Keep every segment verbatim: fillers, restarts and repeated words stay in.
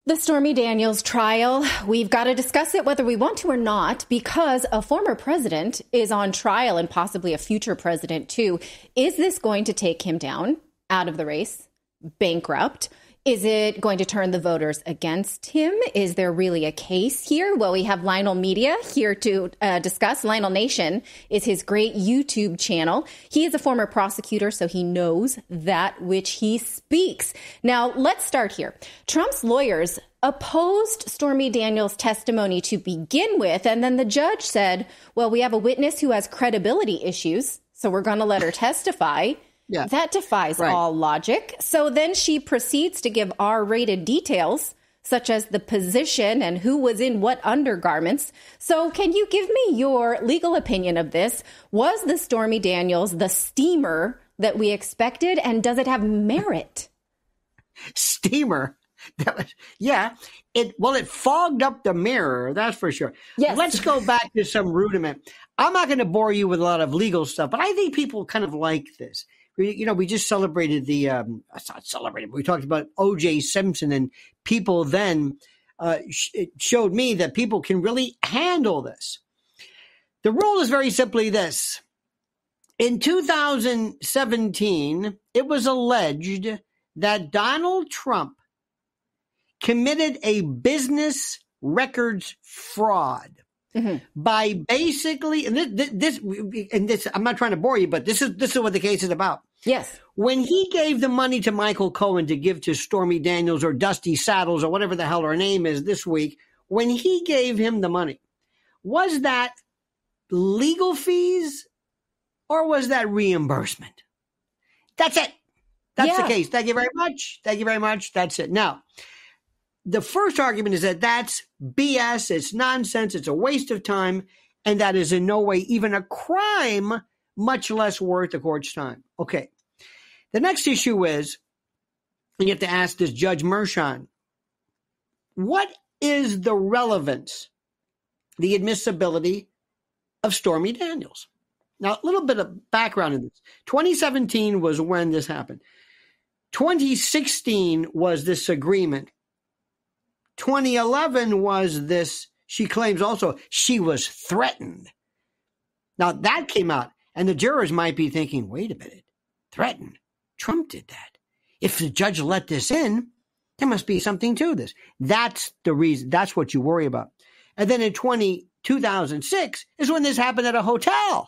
The Stormy Daniels trial, we've got to discuss it whether we want to or not, because a former president is on trial and possibly a future president too. Is this going to take him down, out of the race, bankrupt? Is it going to turn the voters against him? Is there really a case here? Well, we have Lionel Media here to uh, discuss. Lionel Nation is his great YouTube channel. He is a former prosecutor, so he knows that which he speaks. Now, let's start here. Trump's lawyers opposed Stormy Daniels' testimony to begin with, and then the judge said, well, we have a witness who has credibility issues, so we're going to let her testify. Yeah. That defies right. all logic. So then she proceeds to give R-rated details, such as the position and who was in what undergarments. So can you give me your legal opinion of this? Was the Stormy Daniels the steamer that we expected, and does it have merit? Steamer? That was, yeah. It well, it fogged up the mirror, that's for sure. Yes. Let's go back to some rudiment. I'm not going to bore you with a lot of legal stuff, but I think people kind of like this. You know, we just celebrated the, um, it's not celebrated, but we talked about O J Simpson, and people then uh, sh- it showed me that people can really handle this. The rule is very simply this. In two thousand seventeen, it was alleged that Donald Trump committed a business records fraud. Mm-hmm. By basically, and this, this, and this, I'm not trying to bore you, but this is this is what the case is about. Yes. When he gave the money to Michael Cohen to give to Stormy Daniels or Dusty Saddles or whatever the hell her name is this week, when he gave him the money, was that legal fees or was that reimbursement? That's it. That's yeah. the case. Thank you very much. Thank you very much. That's it. Now, the first argument is that that's B S, it's nonsense, it's a waste of time, and that is in no way even a crime, much less worth the court's time. Okay. The next issue is, you have to ask this Judge Merchan, what is the relevance, the admissibility of Stormy Daniels? Now, a little bit of background in this. twenty seventeen was when this happened. twenty sixteen was this agreement. twenty eleven was this, she claims also, she was threatened. Now, that came out, and the jurors might be thinking, wait a minute, threatened? Trump did that. If the judge let this in, there must be something to this. That's the reason. That's what you worry about. And then in twenty, two thousand six is when this happened at a hotel.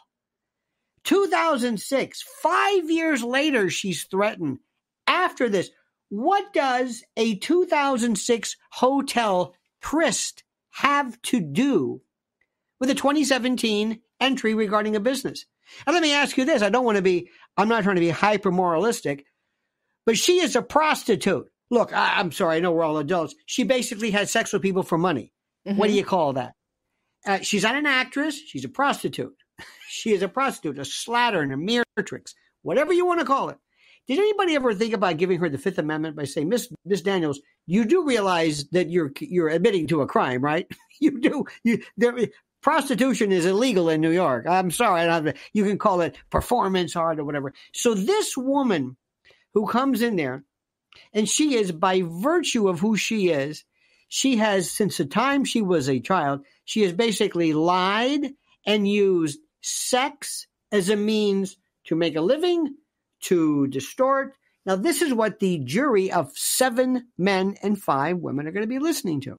two thousand six, five years later, she's threatened. After this, what does a two thousand six hotel tryst have to do with a twenty seventeen entry regarding a business? And let me ask you this. I don't want to be, I'm not trying to be hyper moralistic, but she is a prostitute. Look, I, I'm sorry. I know we're all adults. She basically had sex with people for money. Mm-hmm. What do you call that? Uh, she's not an actress. She's a prostitute. She is a prostitute, a slattern, a meretrix, whatever you want to call it. Did anybody ever think about giving her the Fifth Amendment by saying, Miss Miss Daniels, you do realize that you're you're admitting to a crime, right? You do. You there, prostitution is illegal in New York. I'm sorry, I don't, you can call it performance art or whatever. So this woman who comes in there, and she is, by virtue of who she is, she has, since the time she was a child, she has basically lied and used sex as a means to make a living, to distort. Now, this is what the jury of seven men and five women are going to be listening to.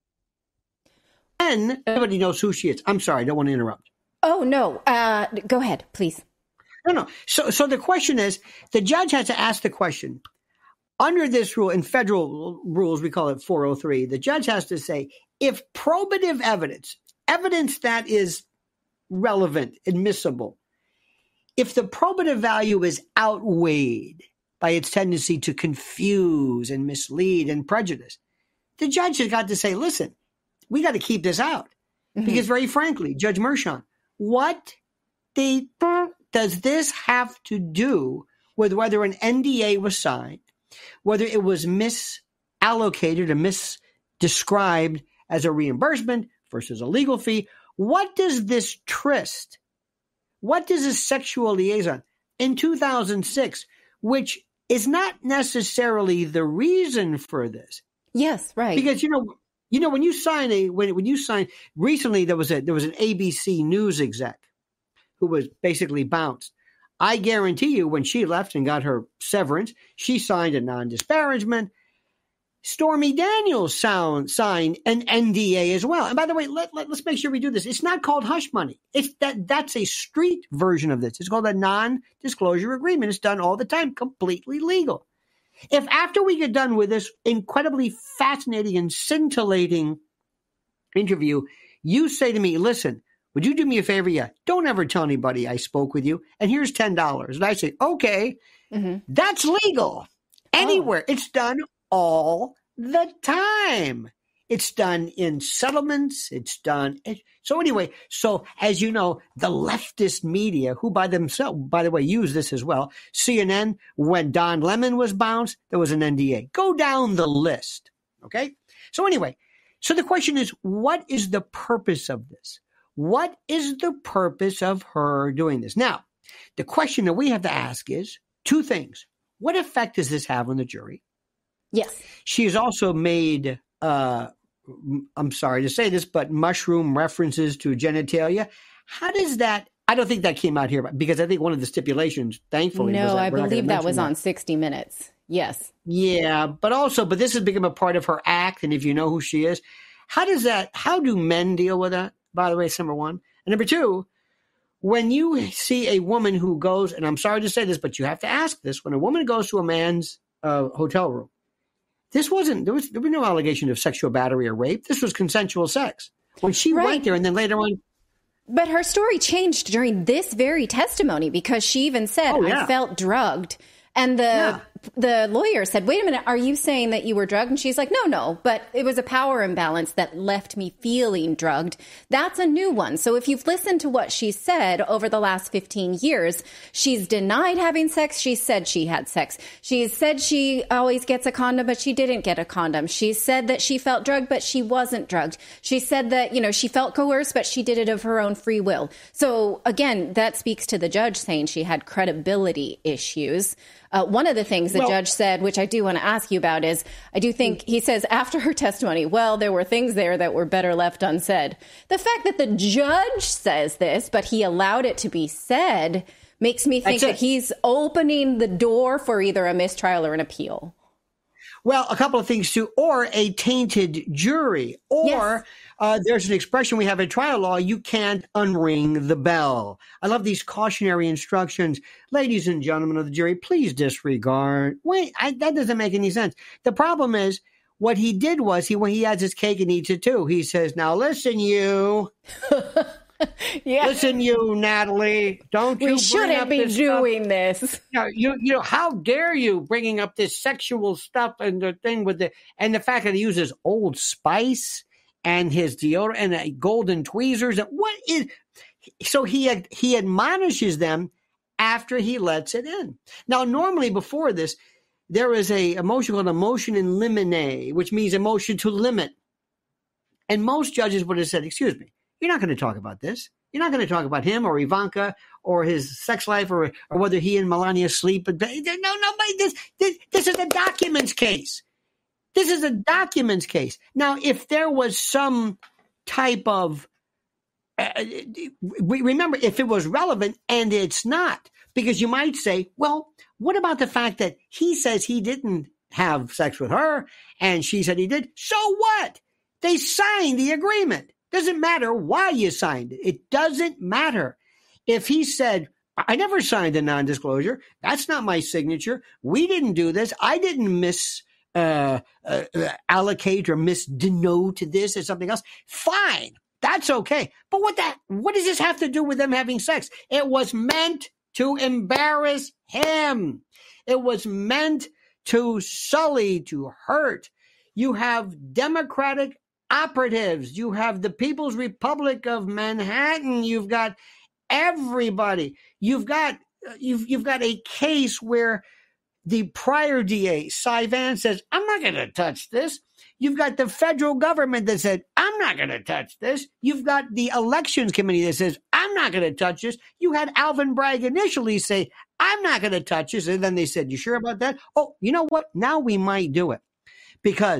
And everybody knows who she is. I'm sorry, I don't want to interrupt. Oh, no. Uh, go ahead, please. No, no. So, so the question is, the judge has to ask the question. Under this rule, in federal rules, we call it four oh three, the judge has to say, if probative evidence, evidence that is relevant, admissible, if the probative value is outweighed by its tendency to confuse and mislead and prejudice, the judge has got to say, listen, we got to keep this out. Mm-hmm. Because very frankly, Judge Merchan, what the does this have to do with whether an N D A was signed, whether it was misallocated or misdescribed as a reimbursement versus a legal fee? What does this tryst, what does this sexual liaison in two thousand six, which is not necessarily the reason for this? Yes, right. Because, you know, you know, when you sign a, when, when you sign, recently there was a, there was an A B C News exec who was basically bounced. I guarantee you when she left and got her severance, she signed a non-disparagement. Stormy Daniels sound, signed an N D A as well. And by the way, let, let, let's make sure we do this. It's not called hush money. It's that that's a street version of this. It's called a non-disclosure agreement. It's done all the time, completely legal. If after we get done with this incredibly fascinating and scintillating interview, you say to me, listen, would you do me a favor? Yeah. Don't ever tell anybody I spoke with you. And here's ten dollars. And I say, okay, mm-hmm. That's legal. Anywhere. Oh. It's done all the time. It's done in settlements. It's done. So anyway, so as you know, the leftist media, who by themselves, by the way, use this as well. C N N, when Don Lemon was bounced, there was an N D A. Go down the list. Okay. So anyway, so the question is, what is the purpose of this? What is the purpose of her doing this? Now, the question that we have to ask is two things. What effect does this have on the jury? Yes. She has also made, uh, I'm sorry to say this, but mushroom references to genitalia. How does that, I don't think that came out here because I think one of the stipulations, thankfully, no, was that I believe that was that. on sixty minutes. Yes. Yeah, but also, but this has become a part of her act. And if you know who she is, how does that, how do men deal with that? By the way, it's number one. And number two, when you see a woman who goes, and I'm sorry to say this, but you have to ask this, when a woman goes to a man's uh, hotel room, this wasn't, there was, there was no allegation of sexual battery or rape. This was consensual sex. When she right. went there and then later on. But her story changed during this very testimony because she even said, oh, yeah. I felt drugged. And the yeah. the lawyer said, wait a minute, are you saying that you were drugged? And she's like, no, no, but it was a power imbalance that left me feeling drugged. That's a new one. So if you've listened to what she said over the last fifteen years, she's denied having sex. She said she had sex. She said she always gets a condom, but she didn't get a condom. She said that she felt drugged, but she wasn't drugged. She said that, you know, she felt coerced, but she did it of her own free will. So again, that speaks to the judge saying she had credibility issues. Uh, one of the things the well, judge said, which I do want to ask you about, is I do think he says after her testimony, well, there were things there that were better left unsaid. The fact that the judge says this, but he allowed it to be said, makes me think that he's opening the door for either a mistrial or an appeal. Well, a couple of things too, or a tainted jury, or yes. uh, there's an expression we have in trial law, you can't unring the bell. I love these cautionary instructions. Ladies and gentlemen of the jury, please disregard. Wait, I, that doesn't make any sense. The problem is what he did was he when he has his cake and eats it too. He says, now listen, you. Yeah. Listen, you, Natalie, don't you we shouldn't be doing stuff. This. You know, you, you know, how dare you bringing up this sexual stuff and the thing with the, and the fact that he uses Old Spice and his deodorant and uh, golden tweezers. And what is, so he, had, he admonishes them after he lets it in. Now, normally before this, there is a, a motion called a motion in limine, which means a motion to limit. And most judges would have said, excuse me, you're not going to talk about this. You're not going to talk about him or Ivanka or his sex life or or whether he and Melania sleep. But no, nobody. This, this this is a documents case. This is a documents case. Now, if there was some type of, uh, remember, if it was relevant, and it's not, because you might say, well, what about the fact that he says he didn't have sex with her and she said he did? So what? They signed the agreement. Doesn't matter why you signed it. It doesn't matter. If he said, I never signed a non-disclosure, that's not my signature. We didn't do this. I didn't mis uh, uh, allocate or misdenote this or something else. Fine. That's okay. But what that, what does this have to do with them having sex? It was meant to embarrass him. It was meant to sully, to hurt. You have Democratic operatives. You have the People's Republic of Manhattan. You've got everybody. You've got you've you've got a case where the prior D A, Cy Vance, says, I'm not going to touch this. You've got the federal government that said, I'm not going to touch this. You've got the elections committee that says, I'm not going to touch this. You had Alvin Bragg initially say, I'm not going to touch this. And then they said, you sure about that? Oh, you know what? Now we might do it because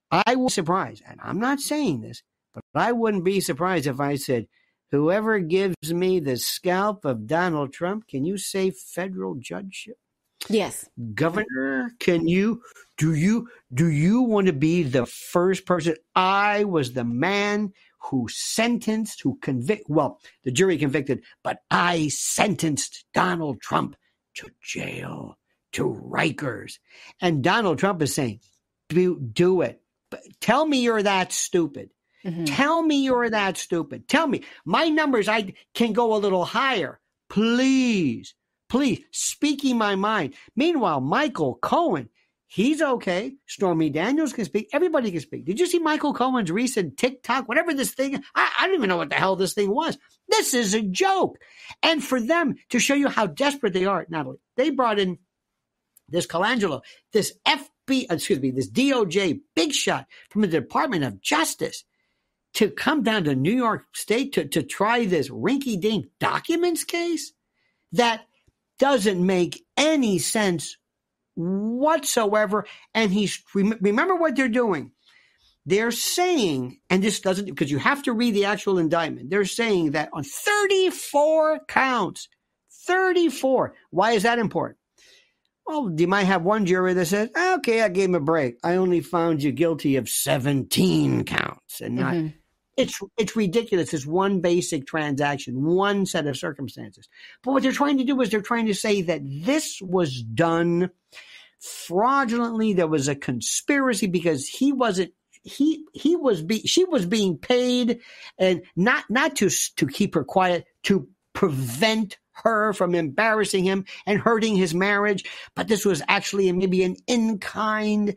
I was surprised, and I'm not saying this, but I wouldn't be surprised if I said, whoever gives me the scalp of Donald Trump, can you say federal judgeship? Yes. Governor, can you, do you, do you want to be the first person? I was the man who sentenced, who convict, well, the jury convicted, but I sentenced Donald Trump to jail, to Rikers. And Donald Trump is saying, do, do it. But tell me you're that stupid. Mm-hmm. Tell me you're that stupid. Tell me. My numbers, I can go a little higher. Please, please, speaking my mind. Meanwhile, Michael Cohen, he's okay. Stormy Daniels can speak. Everybody can speak. Did you see Michael Cohen's recent TikTok, whatever this thing, I, I don't even know what the hell this thing was. This is a joke. And for them to show you how desperate they are, Natalie, they brought in this Colangelo, this F B I, excuse me, this D O J big shot from the Department of Justice to come down to New York State to, to try this rinky-dink documents case that doesn't make any sense whatsoever. And he's, remember what they're doing. They're saying, and this doesn't, because you have to read the actual indictment. They're saying that on thirty-four counts, thirty-four. Why is that important? Well, you might have one jury that says, okay, I gave him a break. I only found you guilty of seventeen counts and not, mm-hmm. it's, it's ridiculous. It's one basic transaction, one set of circumstances. But what they're trying to do is they're trying to say that this was done fraudulently. There was a conspiracy because he wasn't, he, he was, be, she was being paid and not, not to, to keep her quiet, to prevent her from embarrassing him and hurting his marriage. But this was actually maybe an in-kind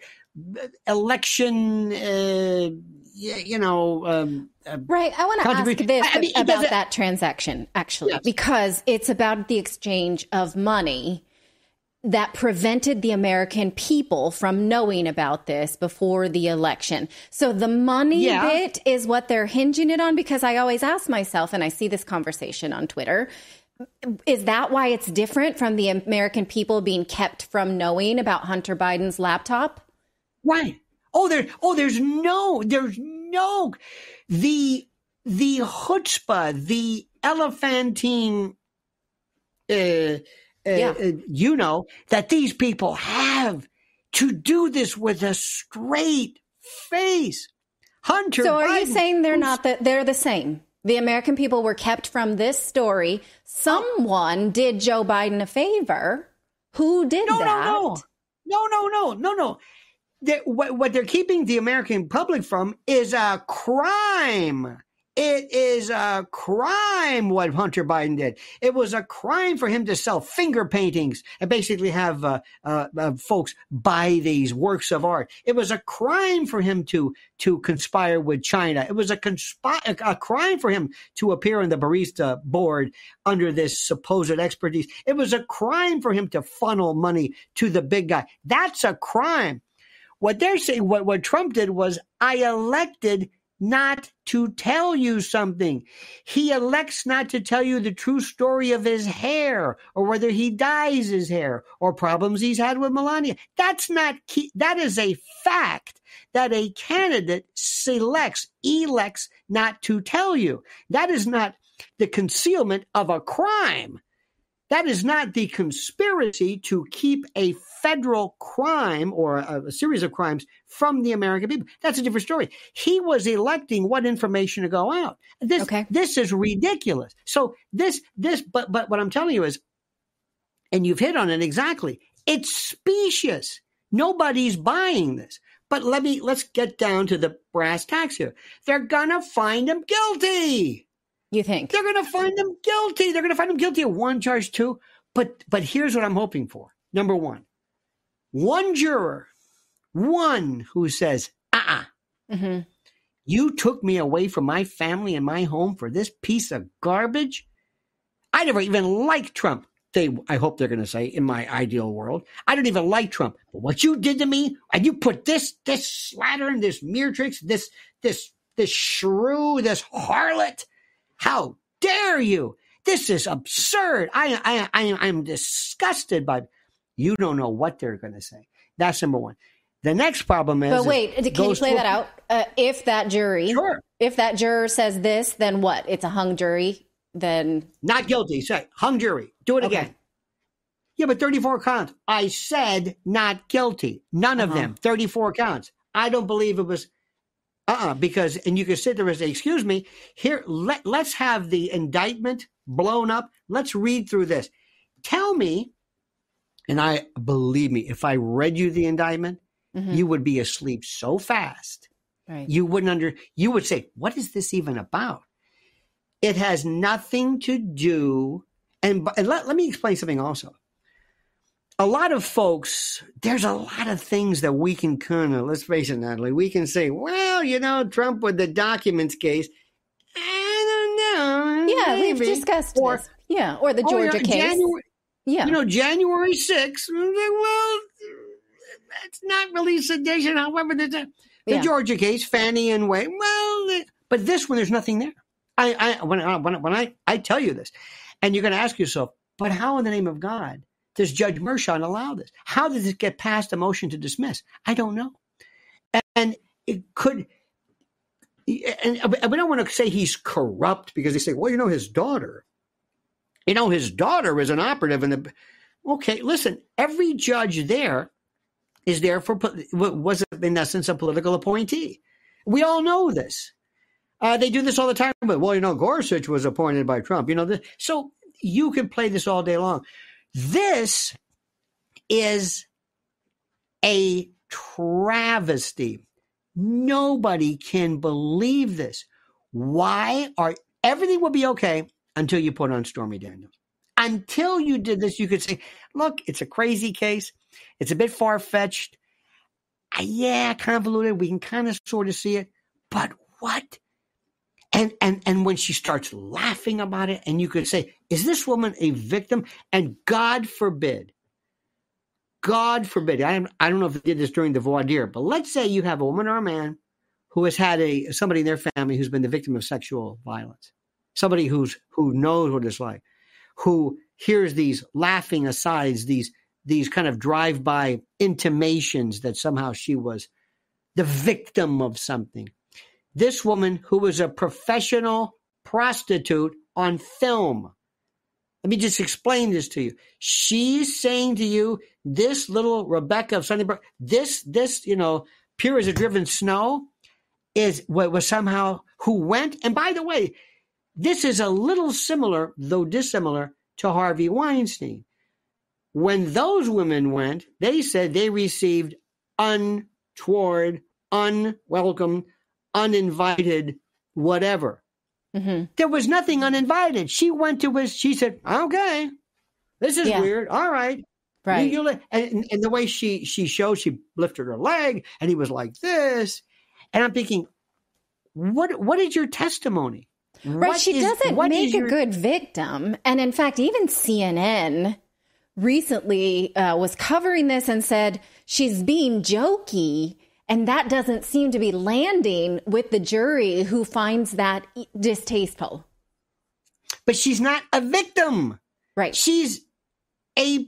election, uh, you know. Um, uh, right. I want to ask this I mean, about that transaction, actually, yes. because it's about the exchange of money that prevented the American people from knowing about this before the election. So the money yeah. bit is what they're hinging it on, because I always ask myself, and I see this conversation on Twitter, is that why it's different from the American people being kept from knowing about Hunter Biden's laptop? Right. Oh, there. Oh, there's no. There's no. The the chutzpah, the elephantine. Uh, uh, yeah. uh, you know that these people have to do this with a straight face. Hunter. So, are Biden, you saying they're not that they're the same? The American people were kept from this story. Someone did Joe Biden a favor. Who did no, that? No, no, no, no, no, no. They, what, what they're keeping the American public from is a crime. It is a crime what Hunter Biden did. It was a crime for him to sell finger paintings and basically have uh, uh, uh, folks buy these works of art. It was a crime for him to to conspire with China. It was a, conspi- a crime for him to appear on the barista board under this supposed expertise. It was a crime for him to funnel money to the big guy. That's a crime. What they're saying, what, what Trump did was, I elected not to tell you something. He elects not to tell you the true story of his hair, or whether he dyes his hair, or problems he's had with Melania. That's not key. That is a fact that a candidate selects, elects not to tell you. That is not the concealment of a crime. That is not the conspiracy to keep a federal crime or a, a series of crimes from the American people. That's a different story. He was electing what information to go out. This, okay. this is ridiculous. So this, this, but, but what I'm telling you is, and you've hit on it exactly, it's specious. Nobody's buying this. But let me, let's get down to the brass tacks here. They're gonna find him guilty. You think? They're going to find them guilty. They're going to find them guilty of one charge, two. But but here's what I'm hoping for. Number one, one juror, one who says, uh-uh, mm-hmm. you took me away from my family and my home for this piece of garbage. I never even liked Trump. They, I hope they're going to say, in my ideal world, I don't even like Trump. But what you did to me, and you put this, this slattern, this Mirtrix, this, this, this shrew, this harlot, how dare you? This is absurd. I, I, I, I'm disgusted by it. You don't know what they're going to say. That's number one. The next problem is... But wait, can you play that out? Uh, if that jury... Sure. If that juror says this, then what? It's a hung jury, then... Not guilty. Say, hung jury. Do it Okay. again. Yeah, but thirty-four counts. I said not guilty. None of Uh-huh. them. thirty-four counts. I don't believe it was... Uh-uh, because... And you can sit there and say, excuse me, here, let, let's have the indictment blown up. Let's read through this. Tell me, and I believe me, if I read you the indictment, Mhm. you would be asleep so fast. Right. You wouldn't under, you would say, what is this even about? It has nothing to do, and, and let, let me explain something also. A lot of folks, there's a lot of things that we can kind of, let's face it, Natalie, we can say, well, you know, Trump with the documents case, I don't know. Yeah, maybe. we've discussed Or, this. Yeah, or the oh, Georgia yeah, case. January, yeah. You know, January sixth, well, that's not really sedition. However, there's a, the Yeah. Georgia case, Fannie and Wade. Well, but this one, there's nothing there. I, I when, I, when, when I, I tell you this, and you're going to ask yourself, but how in the name of God does Judge Mershon allow this? How did this get past a motion to dismiss? I don't know. And, and it could, and we don't want to say he's corrupt because they say, well, you know, his daughter, you know, his daughter is an operative in the, okay, listen, every judge there is there for, was in essence a political appointee. We all know this. Uh, they do this all the time. But, well, you know, Gorsuch was appointed by Trump. You know, the, so you can play this all day long. This is a travesty. Nobody can believe this. Why are everything will be okay until you put on Stormy Daniels. Until you did this, you could say, look, it's a crazy case. It's a bit far-fetched. Uh, yeah, convoluted. We can kind of sort of see it. But what? And, and, and when she starts laughing about it, and you could say, is this woman a victim? And God forbid, God forbid, I, I don't know if they did this during the voir dire, but let's say you have a woman or a man who has had a somebody in their family who's been the victim of sexual violence. Somebody who's who knows what it's like, who hears these laughing asides, these these kind of drive-by intimations that somehow she was the victim of something. This woman who was a professional prostitute on film. Let me just explain this to you. She's saying to you, this little Rebecca of Sunnybrook, this, this, you know, pure as a driven snow is what was somehow who went. And by the way, this is a little similar, though dissimilar, to Harvey Weinstein. When those women went, they said they received untoward, unwelcome, uninvited, whatever. Mm-hmm. There was nothing uninvited. She went to his, she said, okay, this is Yeah. weird. All right. Right. You, you, and, and the way she, she showed, she lifted her leg and he was like this. And I'm thinking, what, what is your testimony? Right. What She is- doesn't what make is a your- good victim. And in fact, even C N N recently uh, was covering this and said she's being jokey. And that doesn't seem to be landing with the jury who finds that distasteful. But she's not a victim. Right. She's a,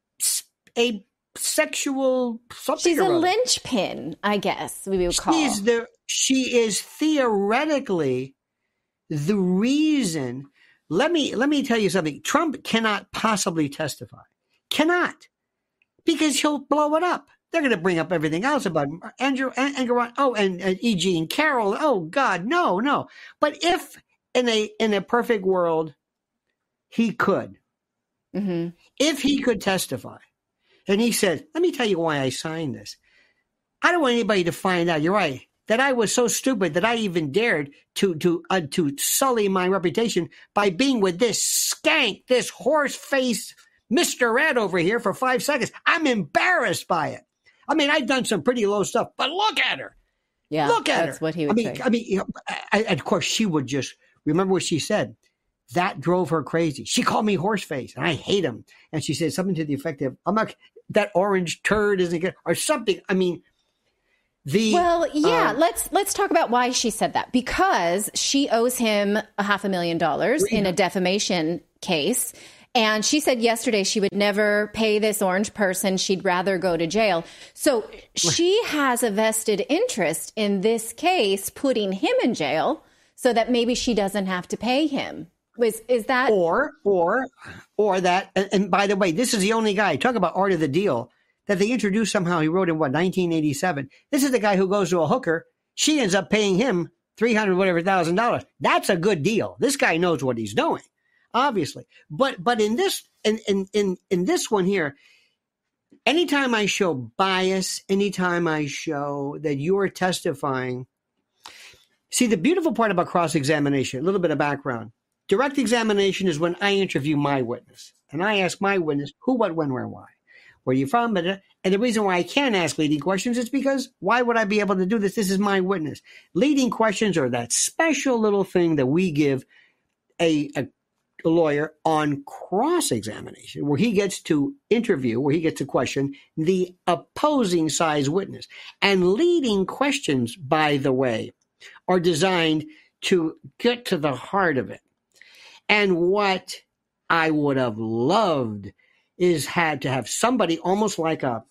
a sexual something. She's or a other. linchpin, I guess we would call. She's the, she is theoretically the reason. Let me, let me tell you something. Trump cannot possibly testify. Cannot. Because he'll blow it up. They're going to bring up everything else about Andrew, Andrew oh, and, and E G and Carol. Oh, God, no, no. But if in a in a perfect world, he could, Mm-hmm. if he could testify, and he said, let me tell you why I signed this. I don't want anybody to find out, you're right, that I was so stupid that I even dared to to uh, to sully my reputation by being with this skank, this horse-faced Mister Ed over here for five seconds. I'm embarrassed by it. I mean, I've done some pretty low stuff, but look at her. Yeah, Look at that's her. what he would I mean, say. I mean, you know, I, I, of course, she would just remember what she said. That drove her crazy. She called me horseface, and I hate him. And she said something to the effect of, "I'm not that orange turd isn't good," or something. I mean, the Well, yeah, um, let's let's talk about why she said that. Because she owes him a half a million dollars in a defamation case. And she said yesterday she would never pay this orange person. She'd rather go to jail. So she has a vested interest in this case, putting him in jail so that maybe she doesn't have to pay him. Is, is that? Or, or, or that, and, and by the way, this is the only guy, talk about art of the deal, that they introduced somehow. He wrote in what, nineteen eighty-seven. This is the guy who goes to a hooker. She ends up paying him three hundred whatever thousand dollars. That's a good deal. This guy knows what he's doing, obviously. But, but in this, in, in, in, in this one here, anytime I show bias, anytime I show that you're testifying, see, the beautiful part about cross-examination, a little bit of background. Direct examination is when I interview my witness, and I ask my witness who, what, when, where, why. Where are you from? And the reason why I can't ask leading questions is because why would I be able to do this? This is my witness. Leading questions are that special little thing that we give a, a, a lawyer on cross-examination, where he gets to interview, where he gets to question the opposing side's witness. And leading questions, by the way, are designed to get to the heart of it. And what I would have loved is had to have somebody almost like a,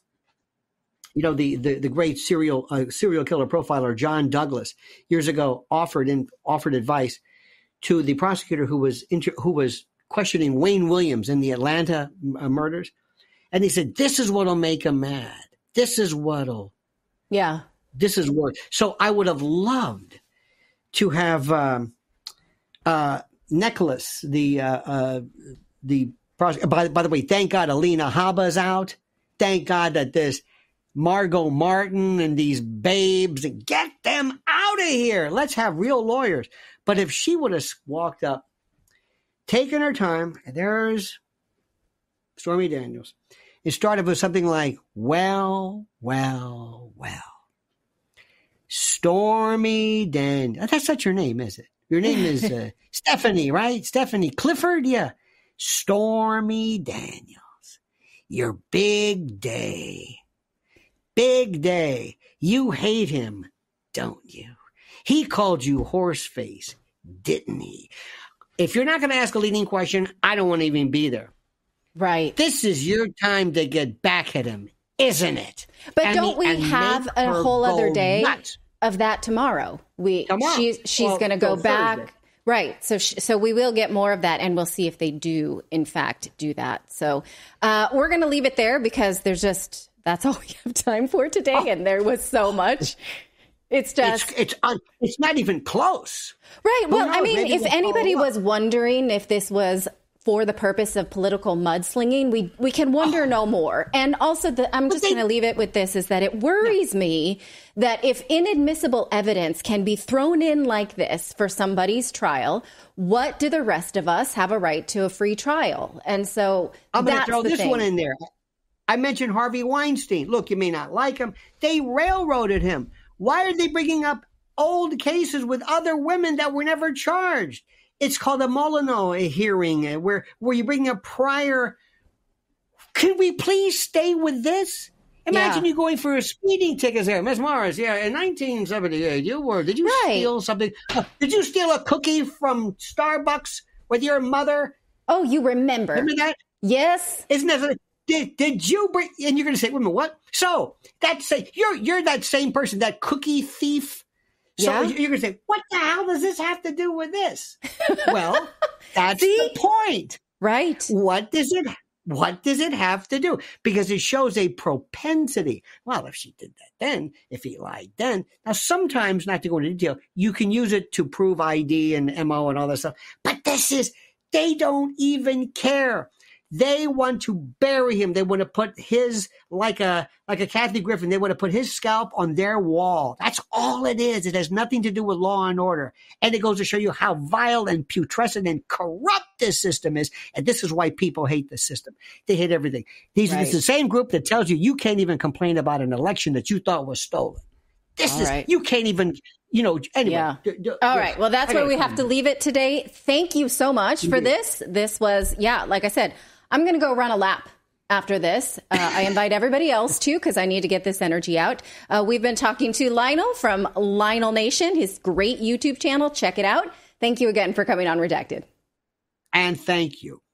you know, the the, the great serial uh, serial killer profiler John Douglas years ago offered in offered advice to the prosecutor who was inter, who was questioning Wayne Williams in the Atlanta uh, murders, and he said, "This is what'll make him mad. This is what'll, yeah, this is what." So I would have loved to have um, uh, Nicholas, the uh, uh, the by, by the way, thank God Alina Habba's out. Thank God that there's Margot Martin and these babes. Get them out of here. Let's have real lawyers. But if she would have walked up, taken her time, and there's Stormy Daniels, it started with something like, well, well, well. Stormy Daniels. That's not your name, is it? Your name is uh, Stephanie, right? Stephanie Clifford? Yeah. Stormy Daniels. Your big day. Big day. You hate him, don't you? He called you horseface, didn't he? If you're not going to ask a leading question, I don't want to even be there. Right. This is your time to get back at him, isn't it? But and don't the, we have a whole other day nuts. of that tomorrow? We Tomorrow. she's she's well, going to go back. Thursday. Right. So sh- so we will get more of that, and we'll see if they do, in fact, do that. So uh, we're going to leave it there because there's just that's all we have time for today. Oh. And there was so much. It's just it's it's, un, it's not even close. Right. Who Well, knows? I mean, Maybe if we'll anybody was wondering if this was for the purpose of political mudslinging, we we can wonder oh. no more. And also, the, I'm just going to leave it with this, is that it worries yeah. me that if inadmissible evidence can be thrown in like this for somebody's trial, what do the rest of us have a right to a free trial? And so I'm going to that's throw the this thing. one in there. I mentioned Harvey Weinstein. Look, you may not like him. They railroaded him. Why are they bringing up old cases with other women that were never charged? It's called a Molyneux hearing, where where you bring up prior. Can we please stay with this? Imagine yeah. you going for a speeding ticket there, Miss Morris. Yeah, in nineteen seventy-eight, you were. Did you right. steal something? Uh, did you steal a cookie from Starbucks with your mother? Oh, you remember? Remember that? Yes. Isn't that? Did, did you bring? And you're going to say, "Wait a minute, what?" So that's you're you're that same person, that cookie thief. So yeah. you're going to say, what the hell does this have to do with this? Well, that's the point. Right. What does it What does it have to do? Because it shows a propensity. Well, if she did that then, if he lied then. Now, sometimes, not to go into detail, you can use it to prove I D and M O and all that stuff. But this is, they don't even care. They want to bury him. They want to put his, like a like a Kathy Griffin, they want to put his scalp on their wall. That's all it is. It has nothing to do with law and order. And it goes to show you how vile and putrescent and corrupt this system is. And this is why people hate the system. They hate everything. These right. It's the same group that tells you you can't even complain about an election that you thought was stolen. This all is, right. you can't even, you know, anyway. Yeah. D- d- all yes. right. Well, that's where we have to leave it today. Thank you so much for this. This was, yeah, like I said, I'm going to go run a lap after this. Uh, I invite everybody else too, because I need to get this energy out. Uh, we've been talking to Lionel from Lionel Nation, his great YouTube channel. Check it out. Thank you again for coming on Redacted. And thank you.